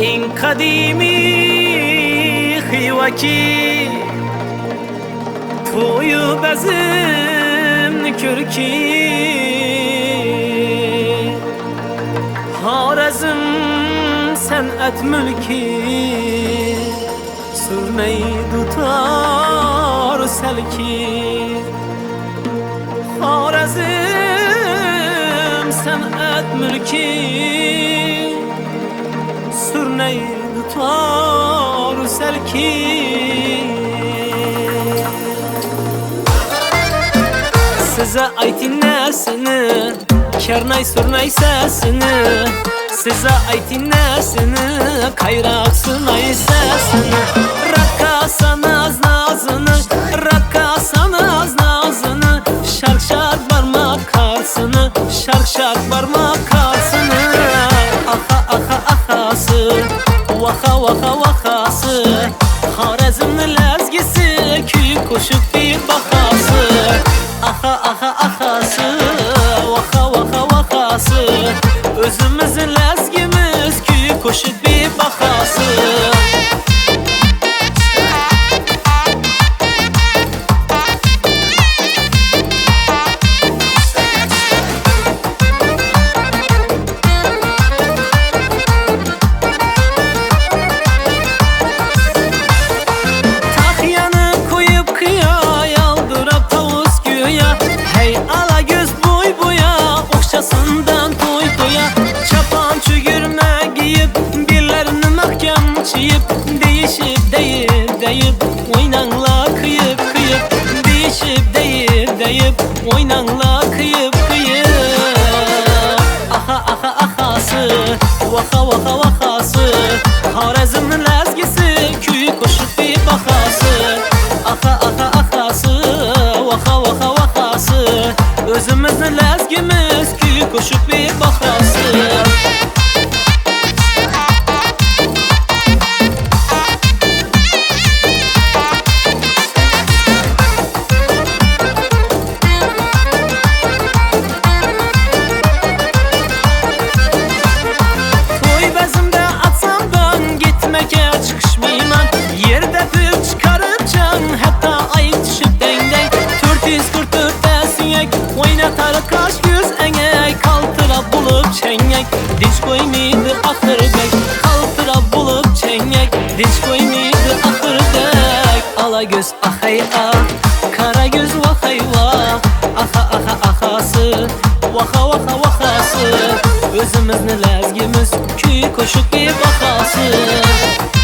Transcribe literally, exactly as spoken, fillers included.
این قدیمی خیوکی توyu bezim kürki Harazım sen'et mülki sürmeyi tutar selki Harazım sen'et mülki sürmeyi tutar selki Size aytin nesini, kernay surnay sesini Size aytin nesini, kayrak surnay sesini Rakkasan az nazını, rakkasan az nazını Şark şark parmak karsını, şark şark parmak karsını Aha aha ahası, vaha vaha vahası Harazm'ın lezgisi, küyük koşup bir bakası Aha aha ahası, vaha vaha vahası Özümüzün lezgimiz, küyük koşup bir bakası Çıyıp değişip deyip deyip oynanla kıyıp kıyıp Değişip deyip deyip oynanla kıyıp kıyıp Aha aha ahası vaha vaha vahası Harazm'ın lezgisi küyük koşup bir bakası Aha aha ahası vaha vaha vahası Özümüzün lezgimiz küyük koşup bir bakası Oynatar kaş göz engey kaltıra bulup çengek Dinç koymaydı ahır bek kaltıra bulup çengek Dinç koymaydı ahır bek Ala göz ahay ah kara göz vahay vah Aha aha ahası vaha vaha vahası Özümüzün lezgimiz küy koşup bir bakası